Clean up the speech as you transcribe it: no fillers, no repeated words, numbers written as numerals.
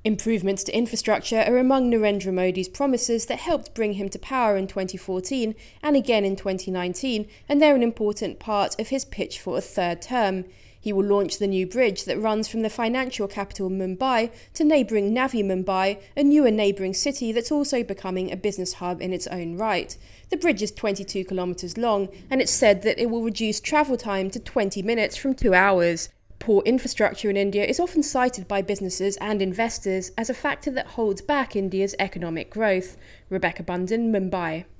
Improvements to infrastructure are among Narendra Modi's promises that helped bring him to power in 2014 and again in 2019, and they're an important part of his pitch for a third term. He will launch the new bridge that runs from the financial capital Mumbai to neighbouring Navi Mumbai, a newer neighbouring city that's also becoming a business hub in its own right. The bridge is 22 kilometres long, and it's said that it will reduce travel time to 20 minutes from 2 hours. Poor infrastructure in India is often cited by businesses and investors as a factor that holds back India's economic growth. Rebecca Bunden, Mumbai.